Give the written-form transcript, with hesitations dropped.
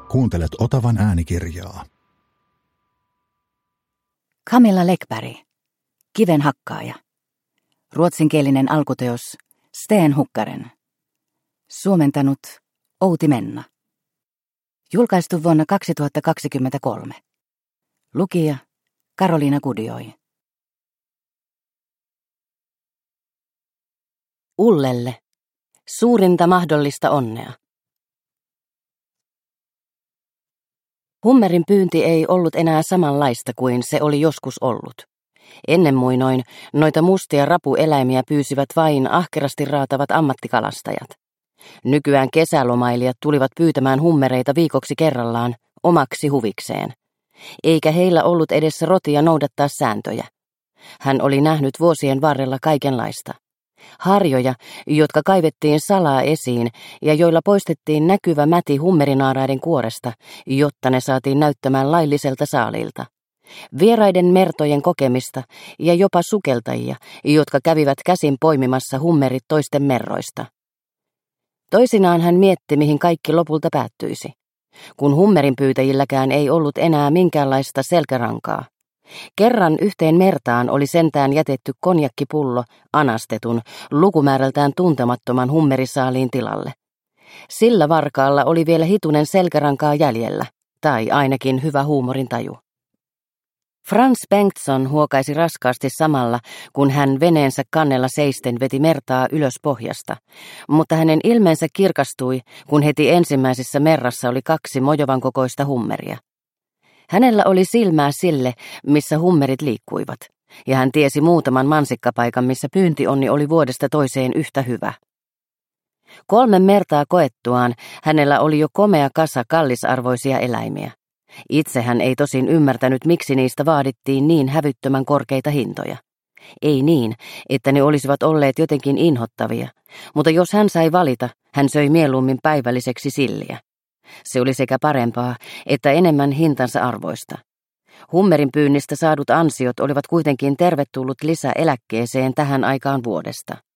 Kuuntelet Otavan äänikirjaa. Camilla Läckberg, Kiven hakkaaja. Ruotsinkielinen alkuteos Sten Hukkaren. Suomentanut Outi Menna. Julkaistu vuonna 2023. Lukija Karoliina Kudioi. Ullelle. Suurinta mahdollista onnea. Hummerin pyynti ei ollut enää samanlaista kuin se oli joskus ollut. Ennen muinoin noita mustia rapueläimiä pyysivät vain ahkerasti raatavat ammattikalastajat. Nykyään kesälomailijat tulivat pyytämään hummereita viikoksi kerrallaan omaksi huvikseen. Eikä heillä ollut edes rotia noudattaa sääntöjä. Hän oli nähnyt vuosien varrella kaikenlaista. Harjoja, jotka kaivettiin salaa esiin ja joilla poistettiin näkyvä mäti hummerinaaraiden kuoresta, jotta ne saatiin näyttämään lailliselta saalilta. Vieraiden mertojen kokemista ja jopa sukeltajia, jotka kävivät käsin poimimassa hummerit toisten merroista. Toisinaan hän mietti, mihin kaikki lopulta päättyisi, kun hummerin pyytäjilläkään ei ollut enää minkäänlaista selkärankaa. Kerran yhteen mertaan oli sentään jätetty konjakkipullo anastetun, lukumäärältään tuntemattoman hummerisaaliin tilalle. Sillä varkaalla oli vielä hitunen selkärankaa jäljellä, tai ainakin hyvä huumorintaju. Frans Bengtsson huokaisi raskaasti samalla, kun hän veneensä kannella seisten veti mertaa ylös pohjasta, mutta hänen ilmeensä kirkastui, kun heti ensimmäisessä merrassa oli 2 mojovan kokoista hummeria. Hänellä oli silmää sille, missä hummerit liikkuivat, ja hän tiesi muutaman mansikkapaikan, missä pyyntionni oli vuodesta toiseen yhtä hyvä. 3 mertaa koettuaan hänellä oli jo komea kasa kallisarvoisia eläimiä. Itse hän ei tosin ymmärtänyt, miksi niistä vaadittiin niin hävyttömän korkeita hintoja. Ei niin, että ne olisivat olleet jotenkin inhottavia, mutta jos hän sai valita, hän söi mieluummin päivälliseksi silliä. Se oli sekä parempaa että enemmän hintansa arvoista. Hummerin pyynnistä saadut ansiot olivat kuitenkin tervetullut lisä eläkkeeseen tähän aikaan vuodesta.